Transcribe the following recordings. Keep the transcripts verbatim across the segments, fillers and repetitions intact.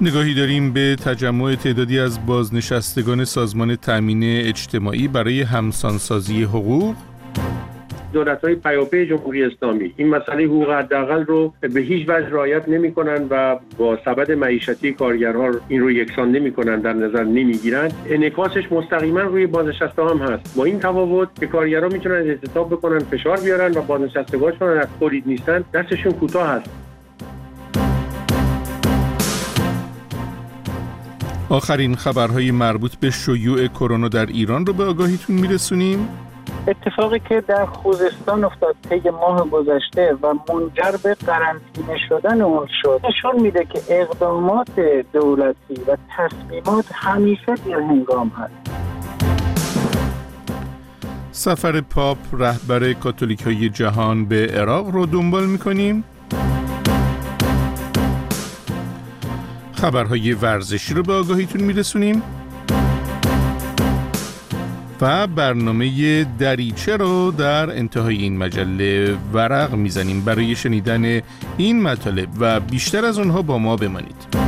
نگاهی داریم به تجمع تعدادی از بازنشستگان سازمان تأمین اجتماعی برای همسانسازی حقوق. دولت‌های پیاپی جمهوری اسلامی این مسئله حقوق حداقل رو به هیچ وجه رعایت نمی‌کنند و با سبد معیشتی کارگرها این رو یکسان نمی‌کنند، در نظر نمی‌گیرند. انعکاسش مستقیما روی بازنشسته هم هست. با این تفاوت که کارگرها میتونن اعتصاب بکنن، فشار بیارن و بازنشستگانشون از تولید نیستن، دستشون کوتاه هست. آخرین خبرهای مربوط به شیوع کرونا در ایران رو به آگاهیتون میرسونیم. اتفاقی که در خوزستان افتاد طی ماه گذشته و منجر به قرنطینه شدن اون شد، نشون میده که اقدامات دولتی و تصمیمات همیشه بی‌هنگام هست. سفر پاپ رهبر کاتولیک‌های جهان به عراق رو دنبال میکنیم. خبرهای ورزشی رو به آگاهیتون میرسونیم و برنامه دریچه رو در انتهای این مجله ورق میزنیم. برای شنیدن این مطالب و بیشتر از اونها با ما بمانید.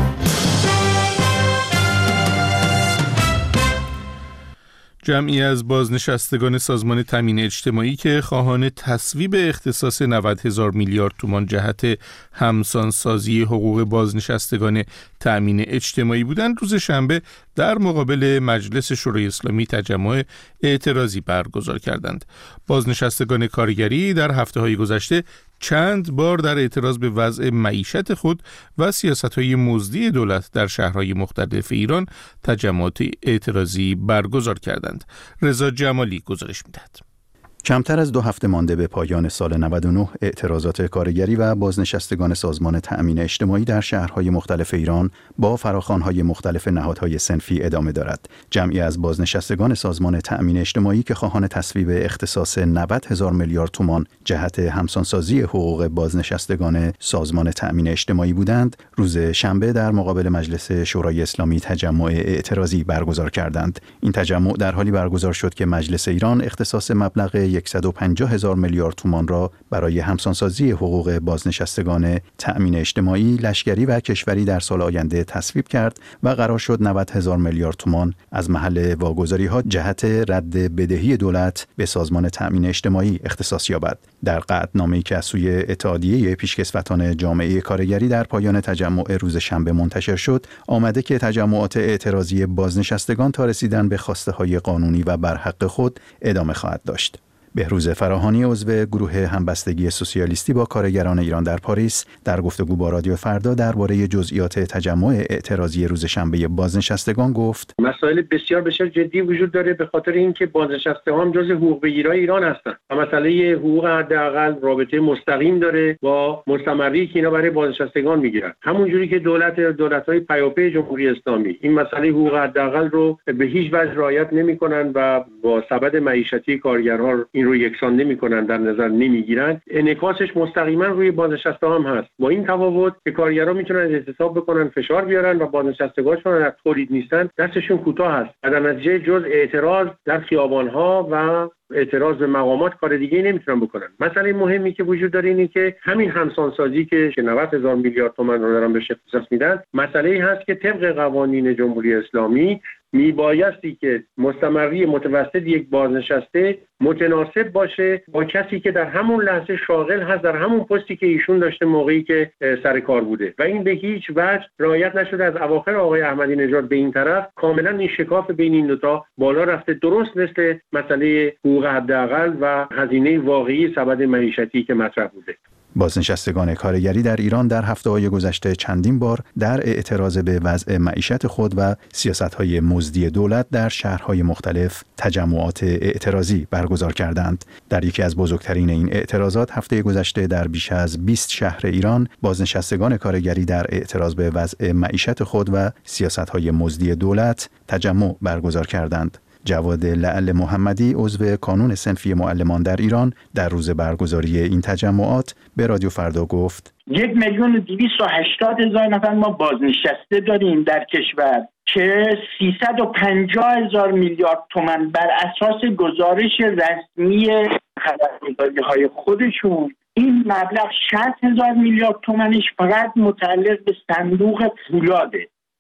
جمعی از بازنشستگان سازمان تأمین اجتماعی که خواهان تصویب اختصاص نود هزار میلیارد تومان جهت همسانسازی حقوق بازنشستگان تأمین اجتماعی بودند، روز شنبه در مقابل مجلس شورای اسلامی تجمع اعتراضی برگزار کردند. بازنشستگان کارگری در هفته‌های گذشته چند بار در اعتراض به وضع معیشت خود و سیاست‌های مزدی دولت در شهرهای مختلف ایران تجمعات اعتراضی برگزار کردند. رضا جمالی گزارش می‌دهد. کمتر از دو هفته مانده به پایان سال نود و نه، اعتراضات کارگری و بازنشستگان سازمان تأمین اجتماعی در شهرهای مختلف ایران با فراخوان‌های مختلف نهادهای صنفی ادامه دارد. جمعی از بازنشستگان سازمان تأمین اجتماعی که خواهان تصویب اختصاص نود هزار میلیارد تومان جهت همسانسازی حقوق بازنشستگان سازمان تأمین اجتماعی بودند، روز شنبه در مقابل مجلس شورای اسلامی تجمع اعتراضی برگزار کردند. این تجمع در حالی برگزار شد که مجلس ایران اختصاص مبلغ صد و پنجاه هزار میلیارد تومان را برای همسانسازی حقوق بازنشستگان تأمین اجتماعی، لشکری و کشوری در سال آینده تصویب کرد و قرار شد نود هزار میلیارد تومان از محل واگذاری‌ها جهت رد بدهی دولت به سازمان تأمین اجتماعی اختصاص یابد. در قطعنامه‌ای که از سوی اتحادیه پیشکسوتان جامعه کارگری در پایان تجمع روز شنبه منتشر شد، آمده که تجمعات اعتراضی بازنشستگان تا رسیدن به خواسته‌های قانونی و برحق خود ادامه خواهد داشت. بهروز فراهانی عضو گروه همبستگی سوسیالیستی با کارگران ایران در پاریس در گفتگو با رادیو فردا درباره جزئیات تجمع اعتراضی روز شنبه بازنشستگان گفت: مسائل بسیار بسیار جدی وجود داره، به خاطر اینکه بازنشستگان جزء حقوق بگیرای ایران هستند و مسئله حقوق حداقل رابطه مستقیم داره با مستمری که اینا برای بازنشستگان میگیرن. همون جوری که دولت دولت‌های پیاپی جمهوری اسلامی این مسئله حقوق حداقل رو به هیچ وجه رعایت نمی‌کنن و با سبد معیشتی کارگرها رو یکسان نمی‌کنند، در نظر نمی‌گیرند. انعکاسش مستقیما روی بازنشسته هم هست. با این تفاوت که کارگرها میتونن اعتصاب بکنن، فشار بیارن و بازنشستگانشون از تولید نیستن، دستشون کوتاه هست. در نتیجه جز اعتراض در خیابان‌ها و اعتراض به مقامات کار دیگه نمیتونن بکنن. مسئله مهمی که وجود داره اینه که همین همسانسازی که نود هزار میلیارد تومان رو دارن بهش اختصاص میدن، مسئله‌ای هست که طبق قوانین جمهوری اسلامی میبایستی که مستمری متوسط یک بازنشسته متناسب باشه با کسی که در همون لحظه شاغل هست، در همون پستی که ایشون داشته موقعی که سر کار بوده و این به هیچ وجه رعایت نشده. از اواخر آقای احمدی نژاد به این طرف کاملا این شکاف بین این دو تا بالا رفته، درست مثل مسئله حقوق حداقل و هزینه واقعی سبد معیشتی که مطرح بوده. بازنشستگان کارگری در ایران در هفته‌های گذشته چندین بار در اعتراض به وضع معیشت خود و سیاست‌های مزدی دولت در شهرهای مختلف تجمعات اعتراضی برگزار کردند. در یکی از بزرگترین این اعتراضات هفته گذشته در بیش از بیست شهر ایران بازنشستگان کارگری در اعتراض به وضع معیشت خود و سیاست‌های مزدی دولت تجمع برگزار کردند. جواد لعل محمدی عضو کانون صنفی معلمان در ایران در روز برگزاری این تجمعات به رادیو فردا گفت: یک میلیون و دویست و هشتاد هزار نفر ما بازنشسته داریم در کشور که سیصد و پنجاه هزار میلیارد تومان بر اساس گزارش رسمی خبرنگاری‌های خودشون، این مبلغ شصت هزار میلیارد تومانش فقط متعلق به صندوق پولاده.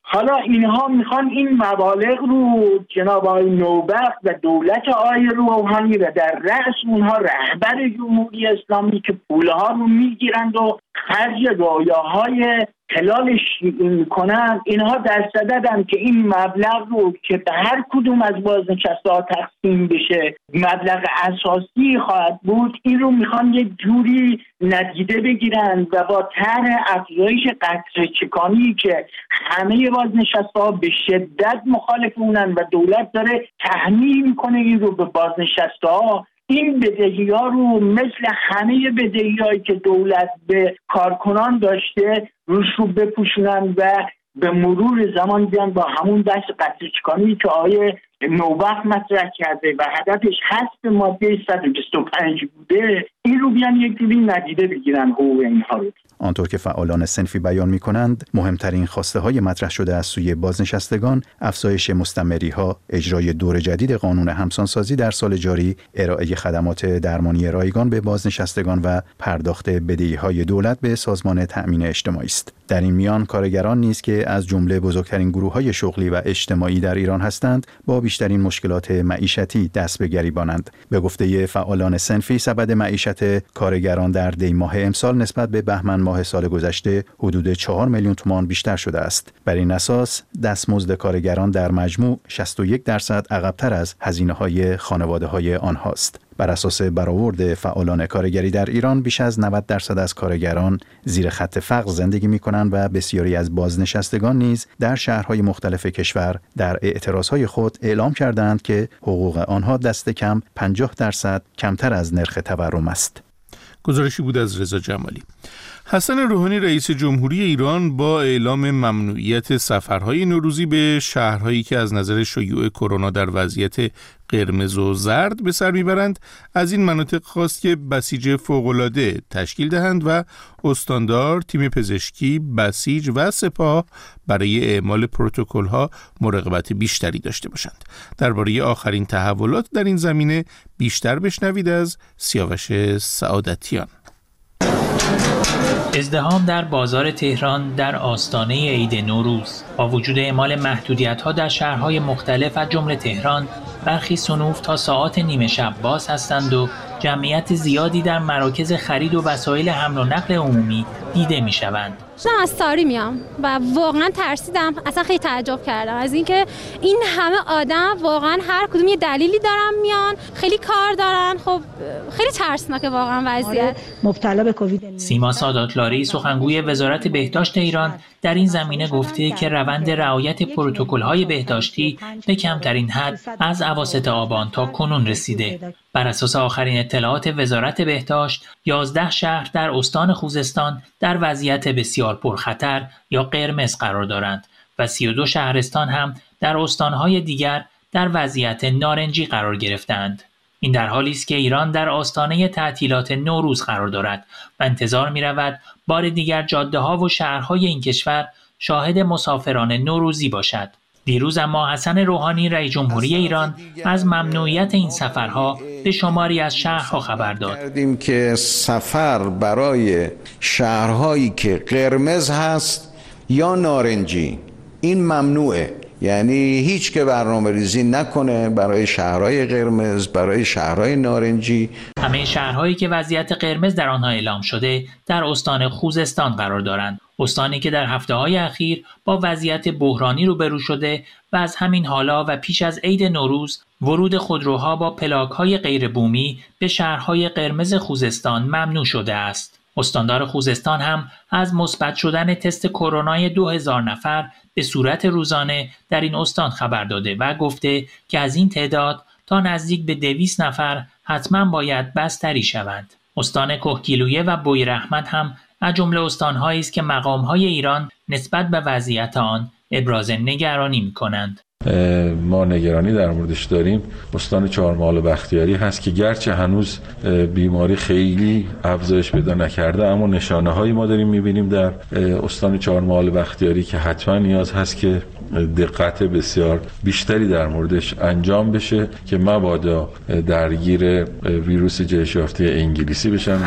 حالا اینها میخوان این مبالغ رو جناب آقای نوبخت و دولت آقای روحانی و در رأس اونها رهبر جمهوری اسلامی که پولها رو میگیرند و خرج رویاهای هلال شیعی میکنن، اینها در صددن که این مبلغ رو که به هر کدوم از بازنشسته ها تقسیم بشه مبلغ اساسی خواهد بود، این رو میخوان یک جوری ندیده بگیرن و با طرح افزایش قطره‌چکانی که همه بازنشسته ها به شدت مخالف اونن و دولت داره تحمیل میکنه این رو به بازنشسته ها، این بدهی ها رو مثل همه بدهی هایی که دولت به کارکنان داشته روش رو بپوشونن و به مرور زمان بیان با همون بحث قطره‌چکانی که آقای نوبخت مطرح کرده و هدفش حذف ماده صد و بیست و پنج بوده، این رو بیان یک جوری ندیده بگیرن حقوق اینها رو. آنطور که فعالان صنفی بیان می کنند، مهمترین خواسته های مطرح شده از سوی بازنشستگان افزایش مستمری ها، اجرای دور جدید قانون همسانسازی در سال جاری، ارائه خدمات درمانی رایگان به بازنشستگان و پرداخت بدهی های دولت به سازمان تأمین اجتماعی است. در این میان کارگران نیز که از جمله بزرگترین گروه های شغلی و اجتماعی در ایران هستند، با بیشترین مشکلات معیشتی دست به گریبانند. به گفته فعالان صنفی، سبد معیشت کارگران در دی ماه امسال نسبت به بهمن ماه سال گذشته حدود چهار میلیون تومان بیشتر شده است. بر این اساس دستمزد کارگران در مجموع شصت و یک درصد عقب‌تر از هزینه‌های خانواده‌های آنهاست. بر اساس برآورد فعالان کارگری در ایران، بیش از نود درصد از کارگران زیر خط فقر زندگی می‌کنند و بسیاری از بازنشستگان نیز در شهرهای مختلف کشور در اعتراضهای خود اعلام کردند که حقوق آنها دست کم پنجاه درصد کمتر از نرخ تورم است. گزارشی بود از رضا جمالی. حسن روحانی رئیس جمهوری ایران با اعلام ممنوعیت سفرهای نوروزی به شهرهایی که از نظر شیوع کرونا در وضعیت قرمز و زرد به سر میبرند، از این مناطق خواست که بسیج فوق‌العاده تشکیل دهند و استاندار، تیم پزشکی، بسیج و سپاه برای اعمال پروتکل‌ها مراقبت بیشتری داشته باشند. درباره آخرین تحولات در این زمینه بیشتر بشنوید از سیاوش سعادتیان. ازدحام در بازار تهران در آستانه عید نوروز. با وجود اعمال محدودیت‌ها در شهرهای مختلف از جمله تهران، برخی صنوف تا ساعات نیمه شب باز هستند و جمعیت زیادی در مراکز خرید و وسایل حمل و نقل عمومی دیده می‌شوند. من از ساری میام و واقعا ترسیدم، اصلا خیلی تعجب کردم از اینکه این همه آدم واقعا هر کدوم یه دلیلی دارن میان، خیلی کار دارن. خب خیلی ترسناکه واقعا وضعیت. مبتلا به کووید. سیما ساداتلاری سخنگوی وزارت بهداشت ایران در این زمینه گفته که روند رعایت پروتکل‌های بهداشتی به کمترین حد از اواسط آبان تا کنون رسیده. بر اساس آخرین اطلاعات وزارت بهداشت، یازده شهر در استان خوزستان در وضعیت بسیار پرخطر یا قرمز قرار دارند و سی و دو شهرستان هم در استانهای دیگر در وضعیت نارنجی قرار گرفتند. این در حالی است که ایران در آستانه تعطیلات نوروز قرار دارد و انتظار می رود بار دیگر جاده ها و شهرهای این کشور شاهد مسافران نوروزی باشد. دیروز اما حسن روحانی رئیس جمهوری ایران از ممنوعیت این سفرها به شماری از شهرها خبر داد. کردیم که سفر برای شهرهایی که قرمز هست یا نارنجی این ممنوعه، یعنی هیچ که برنامه ریزی نکنه برای شهرهای قرمز، برای شهرهای نارنجی. همه شهرهایی که وضعیت قرمز در آنها اعلام شده در استان خوزستان قرار دارند. استانی که در هفته‌های اخیر با وضعیت بحرانی روبرو شده و از همین حالا و پیش از عید نوروز ورود خودروها با پلاک‌های غیر بومی به شهرهای قرمز خوزستان ممنوع شده است. استاندار خوزستان هم از مثبت شدن تست کرونای دو هزار نفر به صورت روزانه در این استان خبر داده و گفته که از این تعداد تا نزدیک به دویست نفر حتما باید بستری شوند. استان کهگیلویه و بویراحمد هم از جمله استان‌هایی است که مقام‌های ایران نسبت به وضعیت آن ابراز نگرانی می‌کنند. ما نگرانی در موردش داریم استان چهارمحال و بختیاری هست که گرچه هنوز بیماری خیلی افزایش پیدا نکرده، اما نشانه هایی ما داریم میبینیم در استان چهارمحال و بختیاری که حتما نیاز هست که دقت بسیار بیشتری در موردش انجام بشه که مبادا درگیر ویروس جهش یافته انگلیسی بشن.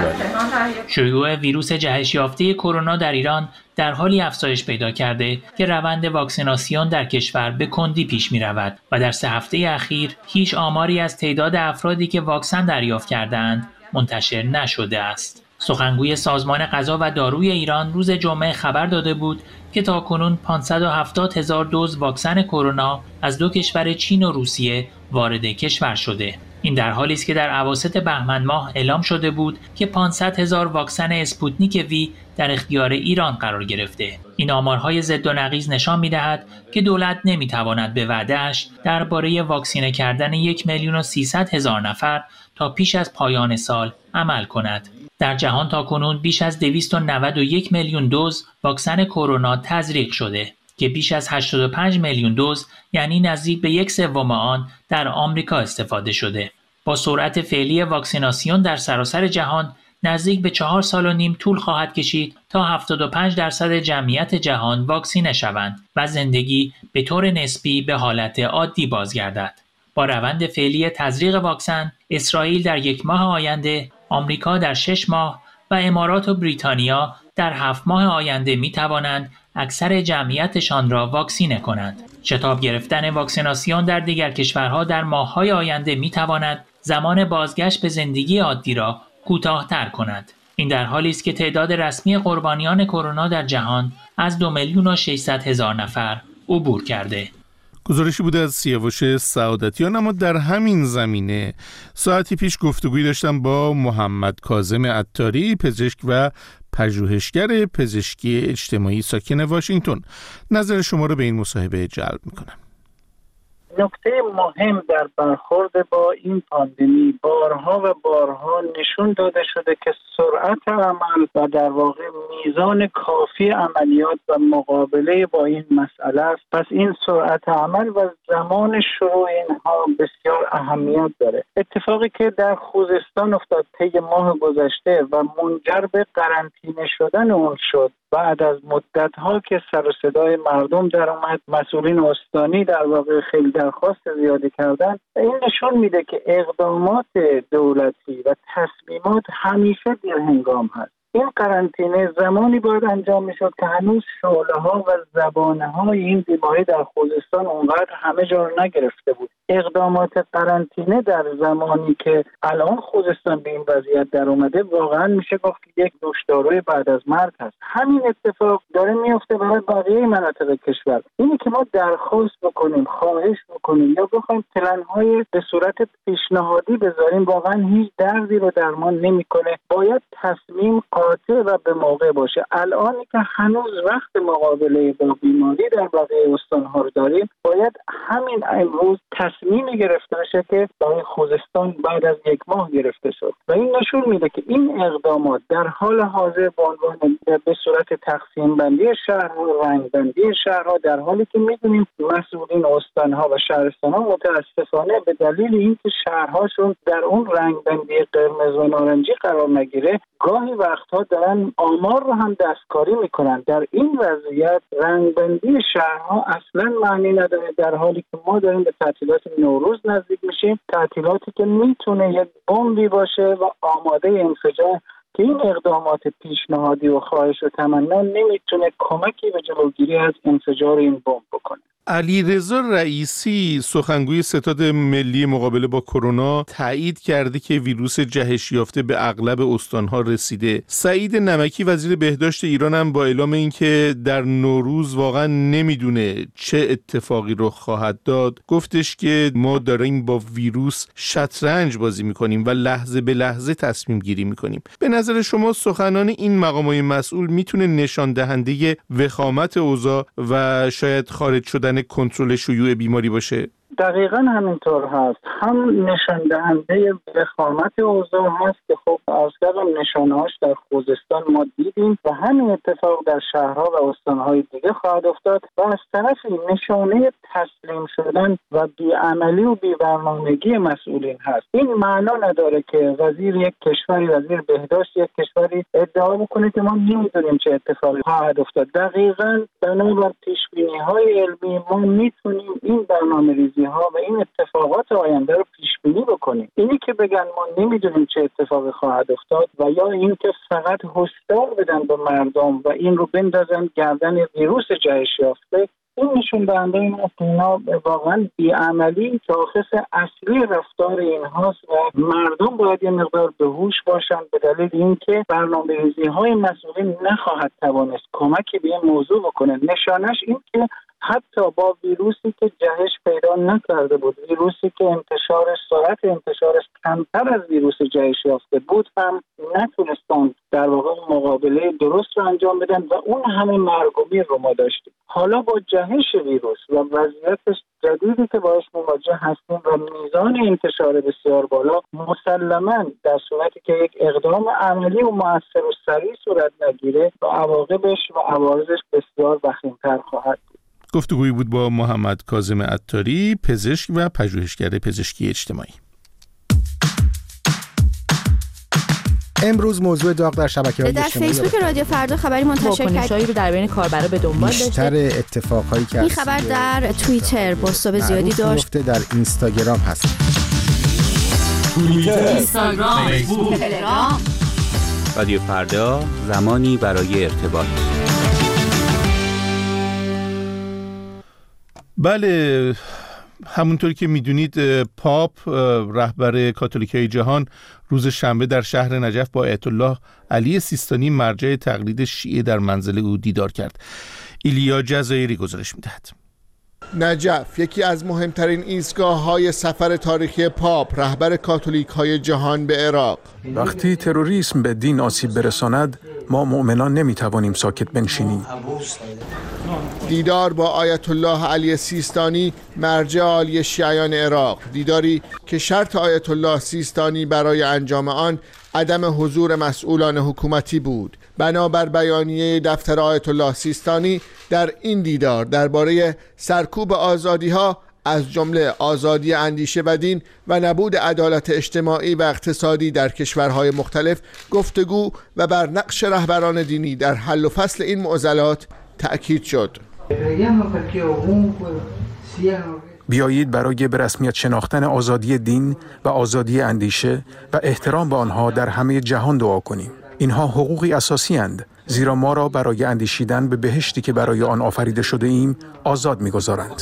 شیوع ویروس جهش یافته کرونا در ایران در حالی افزایش پیدا کرده که روند واکسیناسیون در کشور به کندی پیش می رود و در سه هفته اخیر هیچ آماری از تعداد افرادی که واکسن دریافت کردند منتشر نشده است. سخنگوی سازمان غذا و داروی ایران روز جمعه خبر داده بود که تاکنون پانصد و هفتاد هزار دوز واکسن کرونا از دو کشور چین و روسیه وارد کشور شده. این در حالی است که در اواسط بهمن ماه اعلام شده بود که پانصد هزار واکسن اسپوتنیک وی در اختیار ایران قرار گرفته. این آمارهای ضد و نقیض نشان می‌دهد که دولت نمی‌تواند به وعده‌اش درباره واکسینه کردن یک میلیون و سیصد هزار نفر تا پیش از پایان سال عمل کند. در جهان تاکنون بیش از دویست و نود و یک میلیون دوز واکسن کرونا تزریق شده که بیش از هشتاد و پنج میلیون دوز یعنی نزدیک به یک سوم آن در آمریکا استفاده شده. با سرعت فعلی واکسیناسیون در سراسر جهان نزدیک به چهار سال و نیم طول خواهد کشید تا هفتاد و پنج درصد جمعیت جهان واکسینه شوند و زندگی به طور نسبی به حالت عادی بازگردد. با روند فعلی تزریق واکسن، اسرائیل در یک ماه آینده، آمریکا در شش ماه و امارات و بریتانیا در هفت ماه آینده می توانند اکثر جمعیتشان را واکسینه کنند. شتاب گرفتن واکسیناسیون در دیگر کشورها در ماه‌های آینده می تواند زمان بازگشت به زندگی عادی را کوتاه‌تر کند. این در حالی است که تعداد رسمی قربانیان کرونا در جهان از دو میلیون و ششصد هزار نفر عبور کرده. گزارشی بوده از سیاوش سعادتیان. اما در همین زمینه ساعتی پیش گفتگویی داشتم با محمد کاظم عطاری، پزشک و پژوهشگر پزشکی اجتماعی ساکن واشنگتن. نظر شما رو به این مصاحبه جلب میکنم. نکته مهم در برخورد با این پاندمی بارها و بارها نشون داده شده که سرعت عمل و در واقع میزان کافی عملیات و مقابله با این مسئله است. پس این سرعت عمل و زمان شروع اینها بسیار اهمیت داره. اتفاقی که در خوزستان افتاد طی ماه گذشته و منجر به قرنطینه شدن اون شد، بعد از مدت‌ها که سر و صدای مردم در اومد، مسئولین استانی در واقع خیلی درخواست زیادی کردن، این نشون میده که اقدامات دولتی و تصمیمات همیشه دیر هنگام هست. این قرنطینه زمانی باید انجام میشد که هنوز شعله‌ها و زبانه‌های این بیماری در خوزستان اونقدر همه جا رو نگرفته بود. اقدامات قرنطینه در زمانی که الان خوزستان به این وضعیت در اومده واقعا میشه گفت یک نوشداروی بعد از مرگ هست. همین اتفاق داره میفته برای بقیه مناطق کشور. اینی که ما درخواست بکنیم، خواهش بکنیم یا بخوایم پلن‌های به صورت پیشنهادی بذاریم واقعا هیچ دردی رو درمان نمیکنه. باید تصمیم قاطع و به موقع باشه. الانی که هنوز وقت مقابله با بیماری در بقیه استان‌ها رو داریم، باید همین امروز تصمیمی گرفته بشه که برای خوزستان بعد از یک ماه گرفته شد و این نشون میده که این اقدامات در حال حاضر به عنوان به صورت تقسیم بندی شهرها، رنگ بندی شهرها، در حالی که میدونیم مسئولین استان‌ها و شهرستان‌ها متاسفانه به دلیل اینکه شهرهاشون در اون رنگ بندی قرمز و نارنجی قرار نگیره، گاهی وقتها دارن آمار رو هم دستکاری میکنن. در این وضعیت رنگ بندی شهرها اصلا معنی نداره، در حالی که ما داریم به تعطیلات نوروز نزدیک میشیم، تعطیلاتی که میتونه یک بمبی باشه و آماده انفجار، که این اقدامات پیشنهادی و خواهش و تمنا نمیتونه کمکی به جلوگیری از انفجار این بمب بکنه. علیرضا رئیسی، سخنگوی ستاد ملی مقابله با کرونا، تایید کرده که ویروس جهش یافته به اغلب استان‌ها رسیده. سعید نمکی، وزیر بهداشت ایران، هم با اعلام اینکه در نوروز واقعا نمیدونه چه اتفاقی رو خواهد داد، گفتش که ما داریم با ویروس شطرنج بازی میکنیم و لحظه به لحظه تصمیم گیری میکنیم. به نظر شما سخنان این مقامات مسئول میتونه نشان دهنده وخامت اوضاع و شاید خارج شدن کنترل شیوع بیماری باشه؟ دقیقاً همینطور هست. هم نشان دهنده وخامت اوضاع هست که خب عرض کردم نشانه‌هاش در خوزستان ما دیدیم و همین اتفاق در شهرها و استان‌های دیگه خواهد افتاد و از طرفی نشانه تسلیم شدن و بی‌عملی و بی‌برنامگی مسئولین هست. این معنا نداره که وزیر یک کشوری، وزیر بهداشت یک کشوری ادعا بکنه که ما نمی‌دونیم چه اتفاقی خواهد افتاد. دقیقاً بنابر پیش‌بینی‌های علمی ما می‌تونیم این برنامه‌ریزی ها و این اتفاقات آینده رو پیش بینی بکنیم. اینی که بگن ما نمیدونیم چه اتفاقی خواهد افتاد و یا اینکه فقط هشدار بدن به مردم و این رو بندازن گردن ویروس جهش یافته، این نشون دهنده این است که اینا واقعا بی‌عملی شاخص اصلی رفتار اینهاست و مردم باید یه مقدار به هوش باشن به دلیل اینکه برنامه‌ریزی های مسئولین نخواهد توانست کمکی به این موضوع بکنه. نشانش این که حتی با ویروسی که جهش پیدا نکرده بود، ویروسی که انتشارش سرعت انتشارش کمتر از ویروس جهش یافته بود هم نتونستن در واقع مقابله درست رو انجام بدن و اون همه مرگ و میر رو ما داشتیم. حالا با جهش ویروس و وضعیت جدیدی که باش مواجه هستیم و میزان انتشار بسیار بالا، مسلماً در صورتی که یک اقدام عملی و مؤثر و سریع صورت نگیره و عواقبش و عوارضش بسیار وخیم‌تر خواهد بود. گفتگویی بود با محمد کاظم عطاری، پزشک و پژوهشگر پزشکی اجتماعی. امروز موضوع داغ در شبکه‌های اجتماعی در فیسبوک رادیو فردا خبری منتشر کرد. واکنش‌هایی رو در بین کاربرا به دنبال داشته. بیشتر اتفاقایی که این خبر در توییتر بازتاب زیادی داشت. در اینستاگرام هست. توییتر، اینستاگرام، فیسبوک، تلگرام. رادیو فردا، زمانی برای ارتباط. بله، همونطور که میدونید پاپ رهبر کاتولیکای جهان روز شنبه در شهر نجف با آیت الله علی سیستانی مرجع تقلید شیعه در منزل او دیدار کرد. ایلیا جزایری گزارش میدهد. نجف یکی از مهمترین ایستگاه‌های سفر تاریخی پاپ رهبر کاتولیک‌های جهان به عراق. وقتی تروریسم به دین آسیب برساند، ما مؤمنان نمیتوانیم ساکت بنشینیم. دیدار با آیت الله علی سیستانی مرجع عالی شیعیان عراق، دیداری که شرط آیت الله سیستانی برای انجام آن عدم حضور مسئولان حکومتی بود. بنابر بیانیه دفتر آیت الله سیستانی در این دیدار درباره سرکوب آزادی‌ها از جمله آزادی اندیشه و دین و نبود عدالت اجتماعی و اقتصادی در کشورهای مختلف گفتگو و بر نقش رهبران دینی در حل و فصل این معضلات تأکید شد. بیایید برای به رسمیت شناختن آزادی دین و آزادی اندیشه و احترام به آنها در همه جهان دعا کنیم. اینها حقوقی اساسی اند، زیرا ما را برای اندیشیدن به بهشتی که برای آن آفریده شده ایم آزاد می‌گذارند.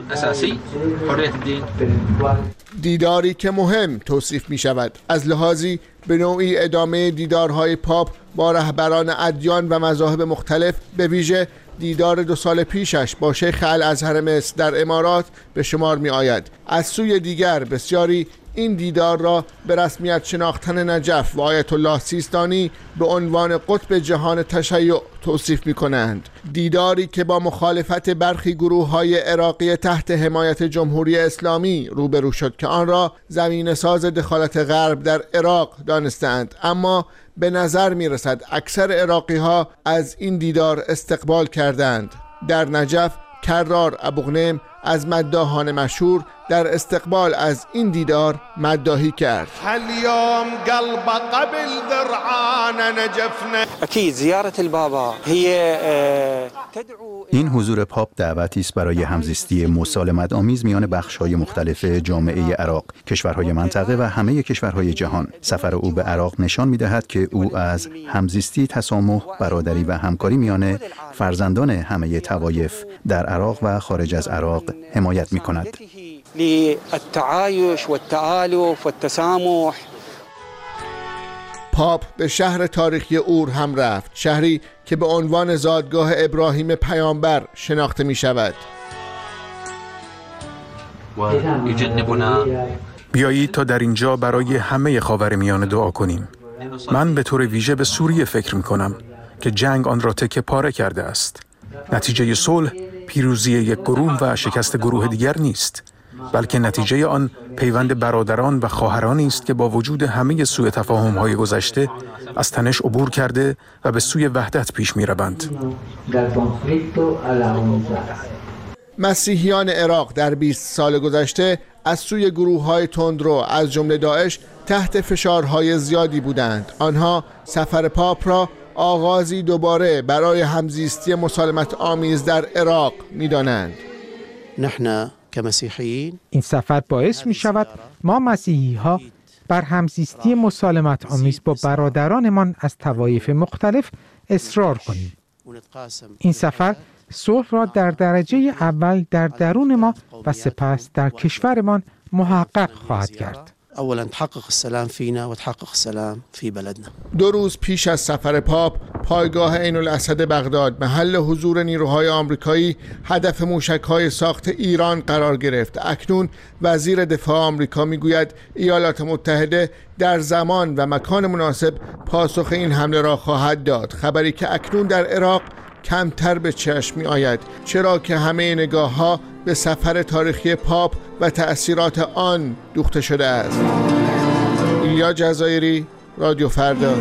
دیداری که مهم توصیف می شود از لحاظی به نوعی ادامه دیدارهای پاپ با رهبران ادیان و مذاهب مختلف، به ویژه دیدار دو سال پیشش با شیخ الازهر مصر در امارات به شمار می آید. از سوی دیگر بسیاری این دیدار را به رسمیت شناختن نجف و آیت الله سیستانی به عنوان قطب جهان تشیع توصیف می کنند. دیداری که با مخالفت برخی گروه های عراقی تحت حمایت جمهوری اسلامی روبرو شد که آن را زمینه ساز دخالت غرب در عراق دانستند، اما به نظر می رسد اکثر عراقی ها از این دیدار استقبال کردند. در نجف کرار ابوغنیم از مداحان مشهور در استقبال از این دیدار مداحی کرد. اليوم قلب قبل درعان نجفنا. اكيد زياره البابا هي این حضور پاپ دعوتی است برای همزیستی مسالمت آمیز میان بخش‌های مختلف جامعه عراق، کشورهای منطقه و همه کشورهای جهان. سفر او به عراق نشان می‌دهد که او از همزیستی، تسامح، برادری و همکاری میان فرزندان همه طوایف در عراق و خارج از عراق حمایت می‌کند. للتعايش والتآلف والتسامح. پاپ به شهر تاریخی اور هم رفت، شهری که به عنوان زادگاه ابراهیم پیامبر شناخته می شود. بیایید تا در اینجا برای همه خاورمیانه دعا کنیم. من به طور ویژه به سوریه فکر می کنم که جنگ آن را تکه پاره کرده است. نتیجه صلح پیروزی یک گروه و شکست گروه دیگر نیست. بلکه نتیجه آن پیوند برادران و خواهرانی است که با وجود همه سوء تفاهم‌های گذشته از تنش عبور کرده و به سوی وحدت پیش می‌روند. مسیحیان عراق در بیست سال گذشته از سوی گروه‌های تندرو از جمله داعش تحت فشارهای زیادی بودند. آنها سفر پاپ را آغازی دوباره برای همزیستی مسالمت آمیز در عراق می‌دانند. نحن كمسيحيين این سفر باعث می شود ما مسیحی ها بر همزیستی مسالمت آمیز با برادرانمان از طوایف مختلف اصرار کنیم. این سفر صلح را در درجه اول در درون ما و سپس در کشورمان محقق خواهد کرد. اولا تحقق السلام فينا وتحقق السلام في بلدنا. دو روز پیش از سفر پاپ، پایگاه عین الاسد بغداد محل حضور نیروهای آمریکایی هدف موشک‌های ساخت ایران قرار گرفت. اکنون وزیر دفاع آمریکا میگوید ایالات متحده در زمان و مکان مناسب پاسخ این حمله را خواهد داد. خبری که اکنون در عراق کمتر به چشم می آید، چرا که همه نگاه ها به سفر تاریخی پاپ و تأثیرات آن دوخته شده است. ایلیا جزایری، رادیو فردا.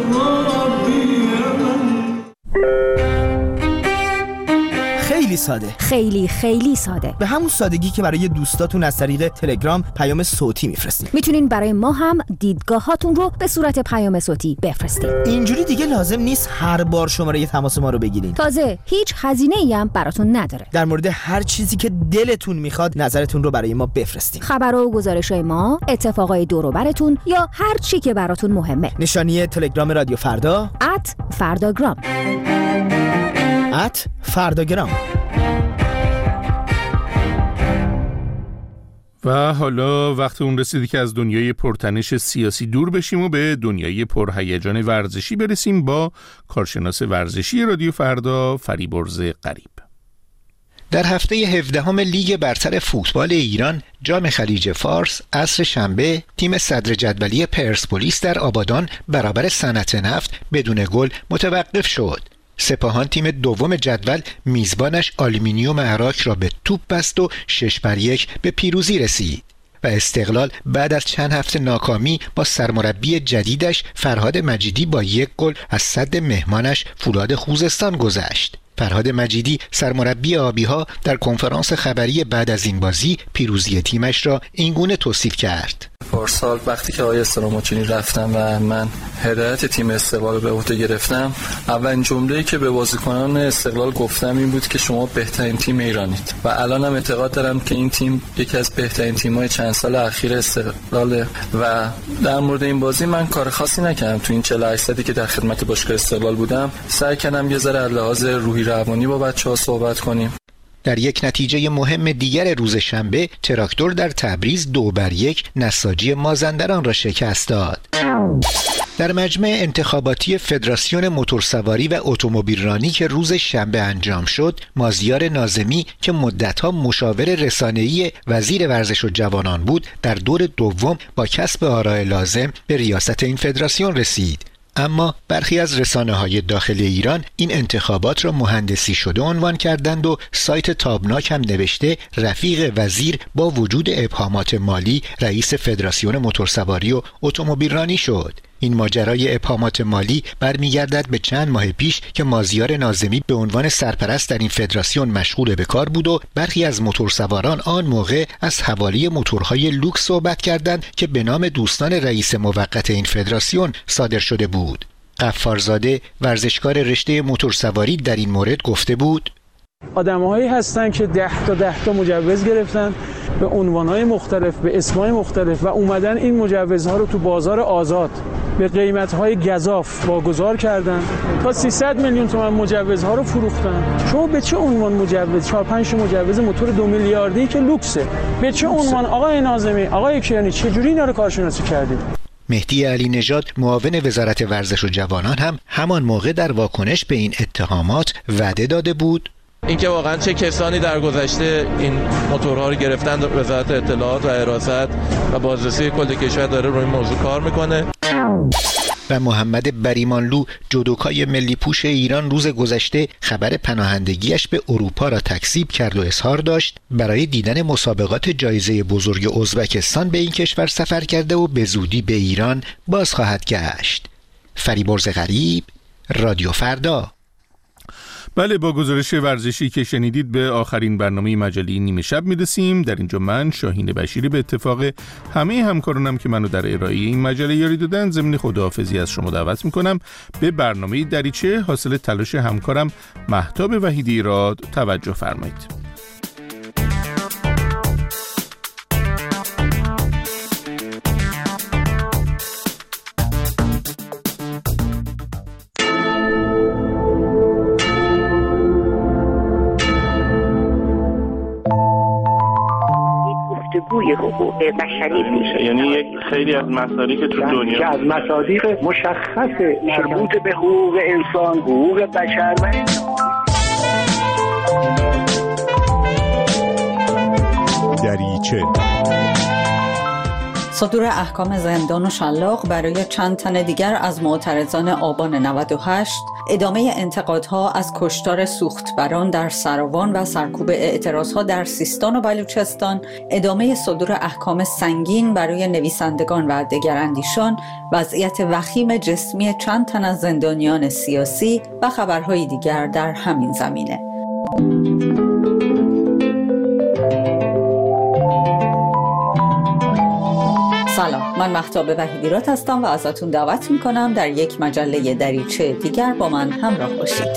خیلی ساده، خیلی خیلی ساده، به همون سادگی که برای دوستاتون از طریق تلگرام پیام صوتی میفرستین. میتونین برای ما هم دیدگاهاتون رو به صورت پیام صوتی بفرستین. اینجوری دیگه لازم نیست هر بار شماره تماس ما رو بگیرین. تازه هیچ هزینه‌ای هم براتون نداره. در مورد هر چیزی که دلتون میخواد نظرتون رو برای ما بفرستین. خبرها و گزارش‌های ما، اتفاقای دور و براتون یا هر چی که براتون مهمه. نشانی تلگرام رادیو فردا ات فرداگرام ات فرداگرام. و حالا وقت اون رسیدی که از دنیای پرتنش سیاسی دور بشیم و به دنیای پرهیجان ورزشی برسیم با کارشناس ورزشی رادیو فردا فریبرز غریب. در هفته هفدهم لیگ برتر فوتبال ایران جام خلیج فارس عصر شنبه تیم صدر جدولی پرسپولیس در آبادان برابر صنعت نفت بدون گل متوقف شد. سپاهان تیم دوم جدول میزبانش آلومینیوم عراق را به توپ بست و شش بر یک به پیروزی رسید و استقلال بعد از چند هفته ناکامی با سرمربی جدیدش فرهاد مجیدی با یک گل از سد مهمانش فولاد خوزستان گذشت. فرهاد مجیدی سرمربی آبی‌ها در کنفرانس خبری بعد از این بازی پیروزی تیمش را اینگونه توصیف کرد: پارسال وقتی که آقای استراموچینی رفتم و من هدایت تیم استقلال به عهده گرفتم، اولین جمله‌ای که به بازیکنان استقلال گفتم این بود که شما بهترین تیم ایرانید و الانم اعتقاد دارم که این تیم یکی از بهترین تیم‌های چند سال اخیر استقلاله و در مورد این بازی من کار خاصی نکردم. تو این چهل و هشت ساعتی که در خدمت باشگاه استقلال بودم سعی کردم یه ذره از لحاظ روحی روانی با بچه‌ها صحبت کنیم. در یک نتیجه مهم دیگر روز شنبه تراکتور در تبریز دو بر یک نساجی مازندران را شکست داد. در مجمع انتخاباتی فدراسیون موتورسواری و اتومبیلرانی که روز شنبه انجام شد، مازیار ناظمی که مدتها مشاور رسانه‌ای وزیر ورزش و جوانان بود، در دور دوم با کسب آراء لازم به ریاست این فدراسیون رسید. اما برخی از رسانه‌های داخل ایران این انتخابات را مهندسی شده عنوان کردند و سایت تابناک هم نوشته رفیق وزیر با وجود ابهامات مالی رئیس فدراسیون موتورسواری و اتومبیلرانی شد. این ماجرای ابهامات مالی برمیگردد به چند ماه پیش که مازیار ناظمی به عنوان سرپرست در این فدراسیون مشغول به کار بود و برخی از موتورسواران آن موقع از حوالی موتورهای لوکس صحبت کردند که به نام دوستان رئیس موقت این فدراسیون صادر شده بود. غفارزاده ورزشکار رشته موتورسواری در این مورد گفته بود: آدم‌هایی هستن که ده تا ده تا مجوز گرفتن به عنوان‌های مختلف، به اسمای مختلف و اومدن این مجوزها رو تو بازار آزاد به قیمت‌های گزاف واگذار کردن تا سیصد میلیون تومان مجوزها رو فروختن. شما به چه عنوان مجوز چهار پنج مجوز موتور دو میلیاردی که لوکسه، به چه عنوان آقای ناظمی، آقای کیانی چه جوری اینا رو کارشناسی کردید؟ مهدی علی نژاد معاون وزارت ورزش و جوانان هم همان موقع در واکنش به این اتهامات وعده داده بود اینکه واقعا چه کسانی در گذشته این موتورها رو گرفتن، وزارت اطلاعات و حراست و بازرسی کل کشور داره روی این موضوع کار میکنه. و محمد بریمانلو جودوکای ملی پوش ایران روز گذشته خبر پناهندگیش به اروپا را تکذیب کرد و اظهار داشت برای دیدن مسابقات جایزه بزرگ ازبکستان به این کشور سفر کرده و به زودی به ایران باز خواهد گشت. فریبرز غریب، رادیو فردا. بله، با گزارش ورزشی که شنیدید به آخرین برنامه مجله نیمه شب میرسیم. در اینجا من شاهین بشیری به اتفاق همه همکارانم که منو در ارائه این مجله یاری دادن ضمن خداحافظی از شما دعوت میکنم به برنامه دریچه حاصل تلاش همکارم مهتاب وحیدی را توجه فرمایید. گفتگوی حقوق بشری میشه، یعنی یک خیلی از مسائلی که تو دنیا که از مصادیق مشخص مربوط به حقوق انسان، حقوق بشر و دریچه صدور احکام زندان و شلاق برای چند تن دیگر از معترضان آبان نود و هشت، ادامه انتقادها از کشتار سوختبران در سراوان و سرکوب اعتراضها در سیستان و بلوچستان، ادامه صدور احکام سنگین برای نویسندگان و دگراندیشان، وضعیت وخیم جسمی چند تن از زندانیان سیاسی و خبرهای دیگر در همین زمینه. سلام، من مهتاب وحیدی هستم و ازتون دعوت میکنم در یک مجله دریچه دیگر با من همراه باشید.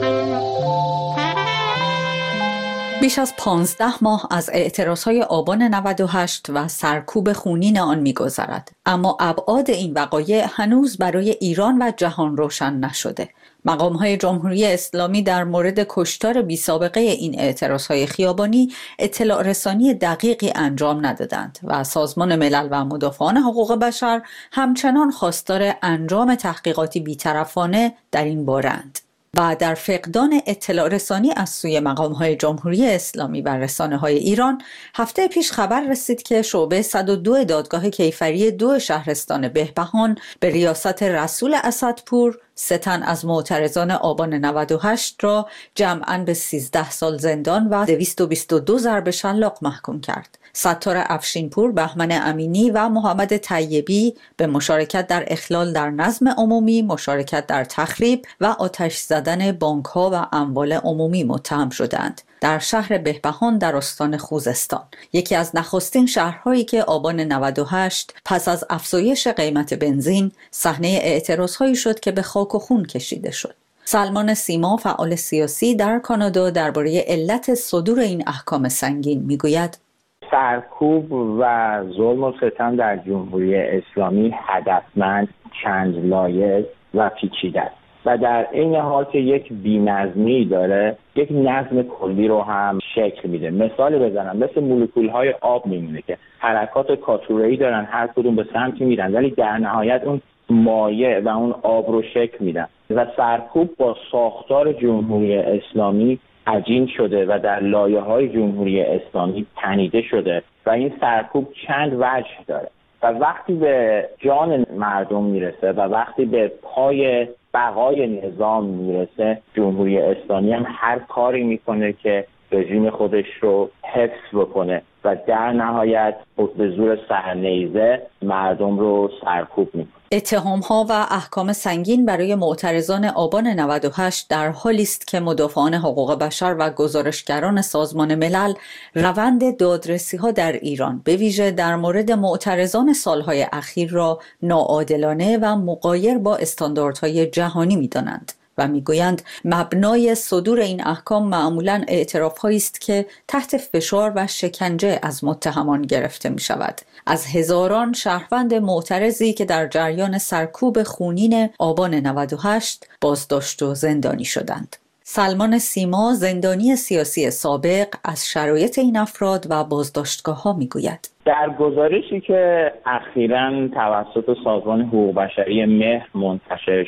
بیش از پانزده ماه از اعتراضهای آبان نود و هشت و سرکوب خونین آن می‌گذرد، اما ابعاد این وقایع هنوز برای ایران و جهان روشن نشده. مقام‌های جمهوری اسلامی در مورد کشتار بی‌سابقه این اعتراضهای خیابانی اطلاع رسانی دقیقی انجام ندادند و سازمان ملل و مدافعان حقوق بشر همچنان خواستار انجام تحقیقاتی بی‌طرفانه در این باره‌اند. و در فقدان اطلاع رسانی از سوی مقام‌های جمهوری اسلامی و رسانه‌های ایران، هفته پیش خبر رسید که شعبه صد و دو دادگاه کیفری دو شهرستان بهبهان به ریاست رسول اسدپور سه تن از معترضان آبان نود و هشت را جمعاً به سیزده سال زندان و دویست و بیست و دو ضرب شلاق محکوم کرد. ستار افشینپور، بهمن امینی و محمد طیبی به مشارکت در اخلال در نظم عمومی، مشارکت در تخریب و آتش زدن بانک‌ها و اموال عمومی متهم شدند. در شهر بهبهان در استان خوزستان، یکی از نخستین شهرهایی که آبان نود و هشت پس از افزایش قیمت بنزین صحنه اعتراضهایی شد که به خاک و خون کشیده شد. سلمان سیما، فعال سیاسی در کانادا، درباره علت صدور این احکام سنگین میگوید: سرکوب و ظلم و ستم در جمهوری اسلامی هدفمند، چند لایه و پیچیده است و در این حال که یک بی‌نظمی داره، یک نظم کلی رو هم شکل میده. مثال بزنم، مثل مولکول‌های آب میمونه که حرکات کاتوره‌ای دارن، هر کدوم به سمتی میرن، ولی در نهایت اون مایع و اون آب رو شکل میدن و سرکوب با ساختار جمهوری اسلامی عجین شده و در لایه‌های جمهوری اسلامی تنیده شده و این سرکوب چند وجه داره و وقتی به جان مردم میرسه و وقتی به پای بقای نظام میرسه، جمهوری اسلامی هم هر کاری میکنه که رژیم خودش رو حفظ بکنه و در نهایت به زور سرنیزه مردم رو سرکوب میکنه. اتهام‌ها و احکام سنگین برای معترضان آبان نود و هشت در حالی است که مدافعان حقوق بشر و گزارشگران سازمان ملل روند دادرسی‌ها در ایران به ویژه در مورد معترضان سالهای اخیر را ناعادلانه و مغایر با استانداردهای جهانی می‌دانند و میگویند مبنای صدور این احکام معمولاً اعتراف‌هایی است که تحت فشار و شکنجه از متهمان گرفته می‌شود. از هزاران شهروند معترضی که در جریان سرکوب خونین آبان نود و هشت بازداشت و زندانی شدند. سلمان سیما، زندانی سیاسی سابق، از شرایط این افراد و بازداشتگاه‌ها میگوید: در گزارشی که اخیراً توسط سازمان حقوق بشری مهر منتشر شد،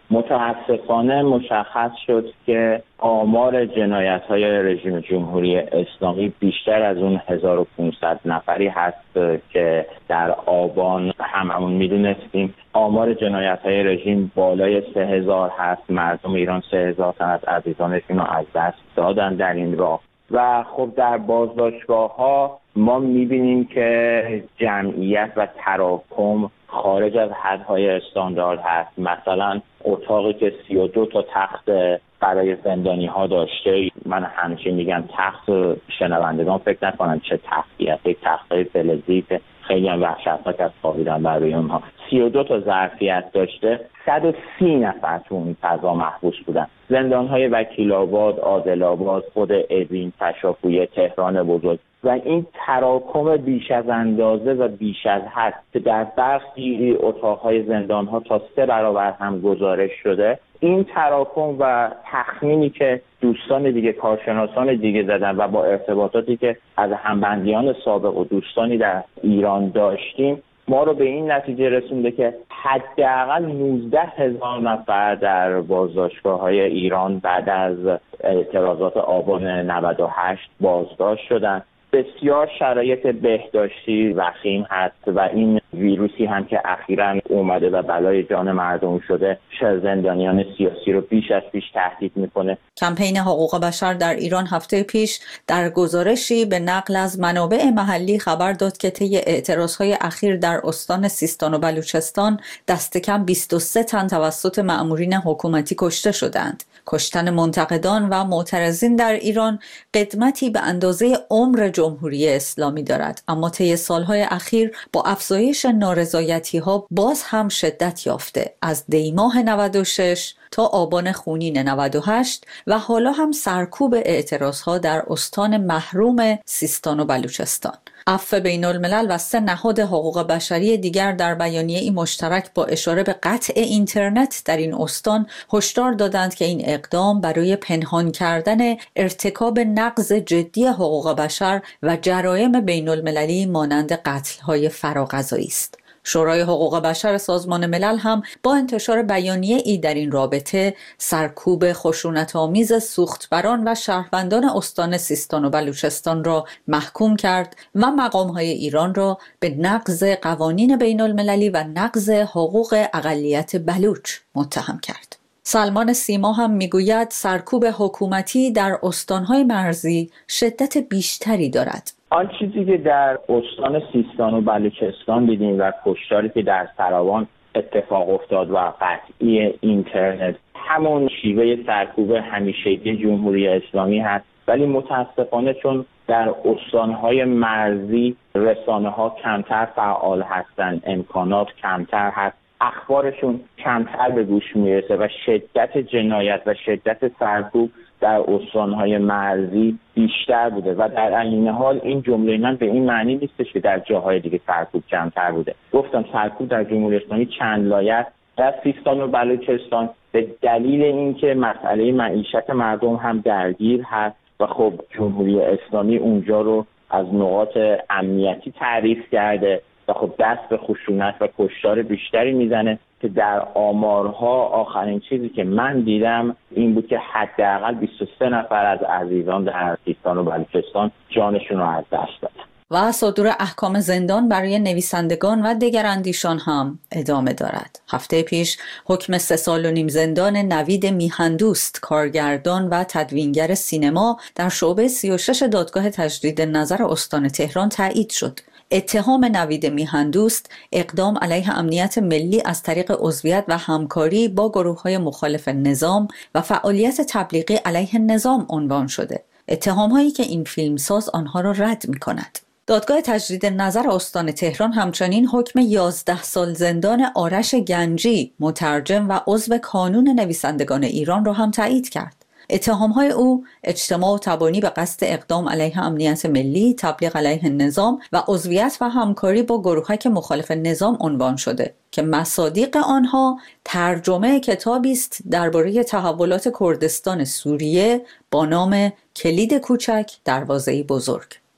متاسفانه مشخص شد که آمار جنایت‌های رژیم جمهوری اسلامی بیشتر از اون هزار و پانصد نفری هست که در آبان هممون میدونستیم. آمار جنایت‌های رژیم بالای سه هزار هست. مردم ایران سه هزار تن از عزیزانشون رو از دست دادن در این راه و خب در بازداشتگاه‌ها ما می‌بینیم که جمعیت و تراکم خارج از حدهای استاندارد هست. مثلا اتاقی که سی و دو تا تخت برای زندانی ها داشته، من همیشه میگم تخت، شنوندگان فکر نکنن چه تختی هست، یک تختای فلزی که خیلی هم وحشتناک از خوابیدن برای اونها. سی و دو تا ظرفیت داشته، صد و سی نفر تو این فضا محبوس بودن. زندان های وکیل آباد، عادل آباد، خود اوین، تشاپویه، تهران بزرگ و این تراکم بیش از اندازه و بیش از حد که در برخی اتاقهای زندان ها تا سه برابر هم گزارش شده، این تراکم و تخمینی که دوستان دیگه، کارشناسان دیگه زدن و با ارتباطاتی که از همبندیان سابق و دوستانی در ایران داشتیم ما رو به این نتیجه رسونده که حداقل نوزده هزار نفر در بازداشتگاه‌های ایران بعد از اعتراضات آبان نود و هشت بازداشت شدن. بسیار شرایط بهداشتی وخیم هست و این ویروسی هم که اخیراً اومده و بلای جان مردم شده زندانیان سیاسی رو بیش از پیش تهدید میکنه. کمپین حقوق بشر در ایران هفته پیش در گزارشی به نقل از منابع محلی خبر داد که طی اعتراضهای اخیر در استان سیستان و بلوچستان دست کم بیست و سه تن توسط مأمورین حکومتی کشته شدند. کشتن منتقدان و معترضین در ایران قدمتی به اندازه عمر جمهوری اسلامی دارد، اما طی سالهای اخیر با افزایش نارضایتی‌ها باز هم شدت یافته. از دی ماه نود و شش تا آبان خونین نود و هشت و حالا هم سرکوب اعتراضها در استان محروم سیستان و بلوچستان. عفو بین الملل و سه نهاد حقوق بشری دیگر در بیانیه‌ای مشترک با اشاره به قطع اینترنت در این استان هشدار دادند که این اقدام برای پنهان کردن ارتکاب نقض جدی حقوق بشر و جرایم بین المللی مانند قتل‌های فراغذایی است. شورای حقوق بشر سازمان ملل هم با انتشار بیانیه‌ای در این رابطه سرکوب خشونت‌آمیز سوختبران و شهروندان استان سیستان و بلوچستان را محکوم کرد و مقام‌های ایران را به نقض قوانین بین المللی و نقض حقوق اقلیت بلوچ متهم کرد. سلمان سیما هم میگوید سرکوب حکومتی در استان‌های مرزی شدت بیشتری دارد. آن چیزی که در استان سیستان و بلوچستان دیدیم و کشتاری که در سراوان اتفاق افتاد و قطعی اینترنت همون شیوه سرکوب همیشگی جمهوری اسلامی هست، ولی متاسفانه چون در استانهای مرزی رسانه‌ها کمتر فعال هستند، امکانات کمتر هست، اخبارشون کمتر به گوش میرسه و شدت جنایت و شدت سرکوب در استانهای مرزی بیشتر بوده و در عین حال این جمله من به این معنی نیستش که در جاهای دیگه سرکوب کمتر بوده. گفتم سرکوب در جمهوری اسلامی چند لایه در سیستان و بلوچستان به دلیل اینکه مسئله معیشت مردم هم درگیر هست و خب جمهوری اسلامی اونجا رو از نقاط امنیتی تعریف کرده و خب دست به خشونت و کشتار بیشتری میزنه که در آمارها آخرین چیزی که من دیدم این بود که حداقل بیست و سه نفر از عزیزان در سیستان و بلوچستان جانشون رو از دست دادن. و صدور احکام زندان برای نویسندگان و دگراندیشان هم ادامه دارد. هفته پیش حکم سه سال و نیم زندان نوید میهندوست، کارگردان و تدوینگر سینما در شعبه سی و شش دادگاه تجدید نظر استان تهران تایید شد. اتهام نوید میهندوست اقدام علیه امنیت ملی از طریق عضویت و همکاری با گروه‌های مخالف نظام و فعالیت تبلیغی علیه نظام عنوان شده. اتهام‌هایی که این فیلمساز آنها را رد می‌کند. دادگاه تجدید نظر استان تهران همچنین حکم یازده سال زندان آرش گنجی، مترجم و عضو کانون نویسندگان ایران را هم تایید کرد. اتهام‌های او اجتماع و تبانی به قصد اقدام علیه امنیت ملی، تبلیغ علیه نظام و عضویت و همکاری با گروه‌های مخالف نظام عنوان شده که مصادیق آنها ترجمه کتابی است درباره تحولات کردستان سوریه با نام کلید کوچک دروازه‌ای بزرگ.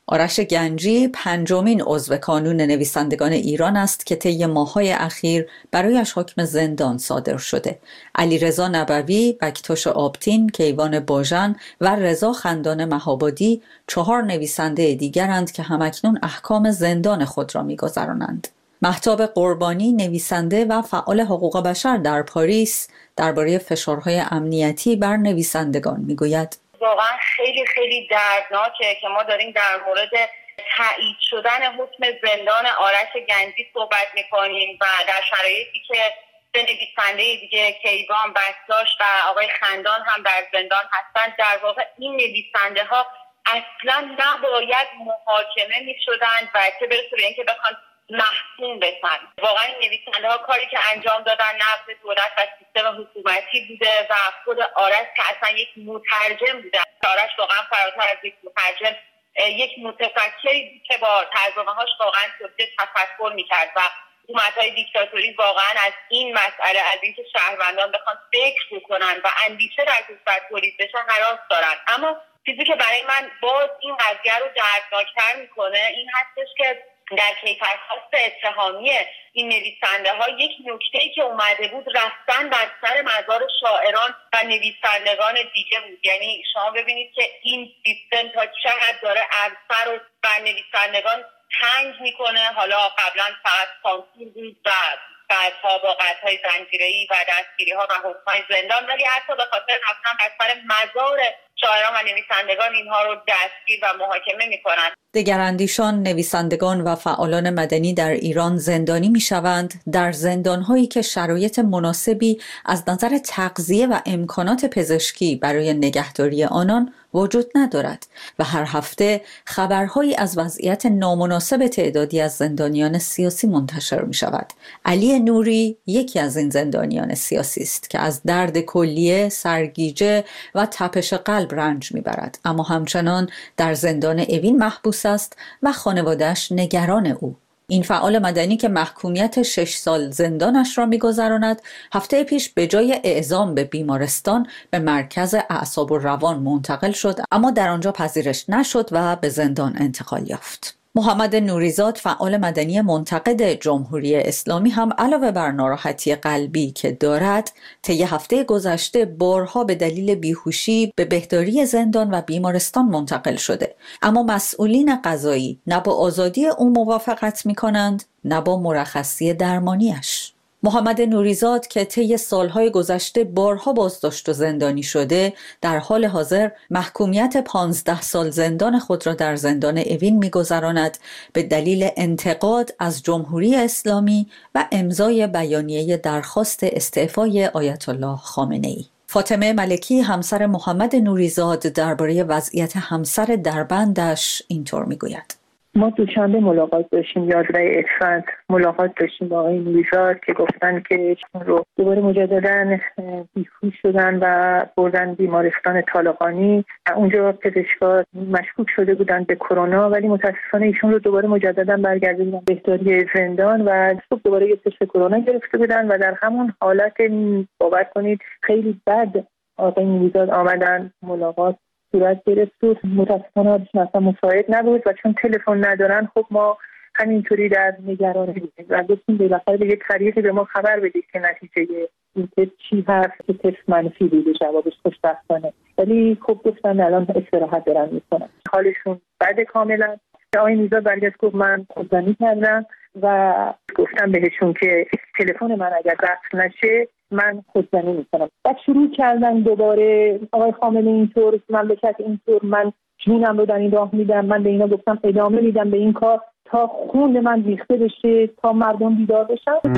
آرش گنجی پنجمین عضو کانون نویسندگان ایران است که طی ماه‌های اخیر برایش حکم زندان صادر شده. علیرضا نبوی، بکتاش آبتین، کیوان باژن و رضا خندان مهابادی چهار نویسنده دیگرند که همکنون احکام زندان خود را می‌گذرانند. مهتاب قربانی، نویسنده و فعال حقوق بشر در پاریس، درباره فشارهای امنیتی بر نویسندگان می‌گوید: واقعا خیلی خیلی دردناکه که ما داریم در مورد تایید شدن حکم زندان آرش گنجی صحبت میکنیم و در شرایطی که به نویسنده دیگه کیوان، بکتاش و آقای خندان هم در زندان هستند. در واقع این نویسنده ها اصلا نباید محاکمه میشدند و چه برسه به اینکه بخوان محکوم بشن. واقعا این نویسنده ها کاری که انجام دادن نقض دولت و سیستم حکومتی بوده و خود آرش که اصلا یک مترجم بوده. آرش واقعا فراتر از یک مترجم یک متفکری بود که با ترجمه هاش واقعا توسعه تفکر میکرد و حکومت‌های دیکتاتوری واقعا از این مسئله، از اینکه شهروندان بخوان فکر بکنن و اندیشه در کشور تولید بشه، هراس دارن. اما چیزی که برای من باز این قضیه رو دردناکتر میکنه این هستش که در کیفرخواست اتهامی این نویسنده ها یک نکته‌ای که اومده بود رفتن بر سر مزار شاعران و نویسندگان دیگه بود. یعنی شما ببینید که این سیستم تا چه حد داره ارسر و بر نویسندگان تنگ میکنه. حالا قبلا فقط سانسور بود و بعدها با قطعهای زنجیره‌ای و دستگیری‌ها و حکم‌های زندان، ولی حتی به خاطر رفتن بر سر مزار شاعران و نویسندگان اینها رو دستگیر و محاکمه میکنن. دگراندیشان، نویسندگان و فعالان مدنی در ایران زندانی میشوند در زندان‌هایی که شرایط مناسبی از نظر تغذیه و امکانات پزشکی برای نگهداری آنان وجود ندارد و هر هفته خبرهایی از وضعیت نامناسب تعدادی از زندانیان سیاسی منتشر می شود. علی نوری یکی از این زندانیان سیاسی است که از درد کلیه، سرگیجه و تپش قلب رنج می برد، اما همچنان در زندان اوین محبوس است و خانواده‌اش نگران او. این فعال مدنی که محکومیت شش سال زندانش را می‌گذراند، هفته پیش به جای اعزام به بیمارستان به مرکز اعصاب و روان منتقل شد، اما در آنجا پذیرش نشد و به زندان انتقال یافت. محمد نوریزاد، فعال مدنی منتقد جمهوری اسلامی، هم علاوه بر ناراحتی قلبی که دارد، طی هفته گذشته بارها به دلیل بیهوشی به بهداری زندان و بیمارستان منتقل شده، اما مسئولین قضایی نه با آزادی او موافقت می‌کنند نه با مرخصی درمانیش. محمد نوریزاد که طی سالهای گذشته بارها بازداشت و زندانی شده، در حال حاضر محکومیت پانزده سال زندان خود را در زندان اوین می‌گذراند به دلیل انتقاد از جمهوری اسلامی و امضای بیانیه درخواست استعفای آیت الله خامنه‌ای. فاطمه ملکی، همسر محمد نوریزاد، درباره وضعیت همسر دربندش اینطور می‌گوید: ما دوشنبه ملاقات داشتیم، یازده اسفند ملاقات داشتیم با آقای نوریزاد که گفتن که رو دوباره مجددا بیهوش شدن و بردن بیمارستان طالقانی. اونجا پزشکا مشکوک شده بودن به کرونا، ولی متاسفانه ایشون رو دوباره مجددا برگردوندن بهداری زندان و صبح دوباره یه تست کرونا گرفته بودن و در همون حالت باور کنید خیلی بد آقای نوریزاد آمدن ملاقات صورت گرفت و متاسفانه اصلا مساعد نبود و چون تلفن ندارن خب ما همینطوری در نگرانی بودیم و گفتیم بالاخره به یک طریقی به ما خبر بدید که نتیجه این تست چی هست که تست منفی بوده، جوابش خوشبختانه، ولی خب گفتن الان استراحت دارن میکنن، حالشون بده کاملا. آقای نوریزاد برگشت گفت من خودزنی کردم و گفتم بهشون که تلفن من اگر قطع نشه من خودزنی میکنم. بعد شروع کردن دوباره آقای خامنه اینطور، مملکت اینطور، من جونم رو در این راه میدم. من به اینا گفتم ادامه میدم به این کار تا خون من ریخته بشه، تا مردم بیدار بشن.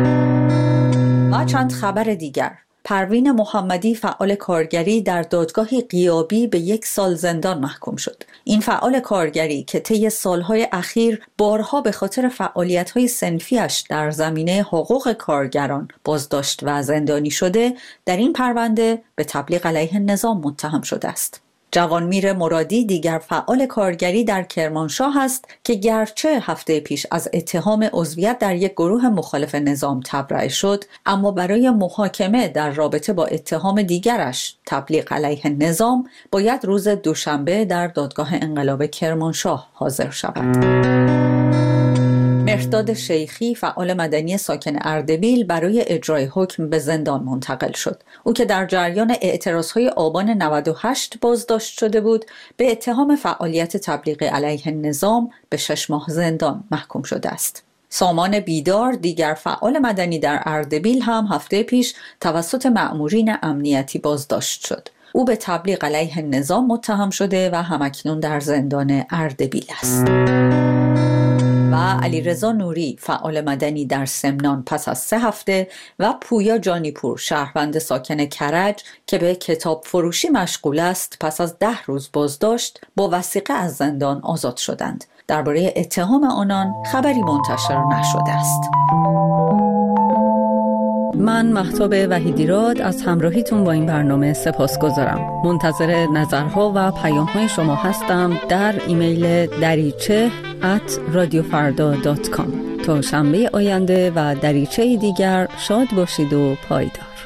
و چند خبر دیگر. پروین محمدی، فعال کارگری، در دادگاهی غیابی به یک سال زندان محکوم شد. این فعال کارگری که طی سالهای اخیر بارها به خاطر فعالیت‌های صنفیش در زمینه حقوق کارگران بازداشت و زندانی شده، در این پرونده به تبلیغ علیه نظام متهم شده است. جوانمیر مرادی دیگر فعال کارگری در کرمانشاه است که گرچه هفته پیش از اتهام عضویت در یک گروه مخالف نظام تبرئه شد، اما برای محاکمه در رابطه با اتهام دیگرش تبلیغ علیه نظام باید روز دوشنبه در دادگاه انقلاب کرمانشاه حاضر شود. مهرداد شیخی فعال مدنی ساکن اردبیل برای اجرای حکم به زندان منتقل شد. او که در جریان اعتراضهای آبان نود و هشت بازداشت شده بود، به اتهام فعالیت تبلیغ علیه نظام به شش ماه زندان محکوم شده است. سامان بیدار دیگر فعال مدنی در اردبیل هم هفته پیش توسط مأمورین امنیتی بازداشت شد. او به تبلیغ علیه نظام متهم شده و همکنون در زندان اردبیل است. و علیرضا نوری فعال مدنی در سمنان پس از سه هفته و پویا جانیپور شهروند ساکن کرج که به کتاب فروشی مشغول است پس از ده روز بازداشت با وثیقه از زندان آزاد شدند. درباره اتهام آنان خبری منتشر نشده است. من مهتاب وحیدیراد از همراهیتون با این برنامه سپاسگزارم. منتظر نظرها و پیام‌های شما هستم در ایمیل دریچه ات رادیو فردا دات کام. تا شنبه آینده و دریچه دیگر شاد باشید و پایدار.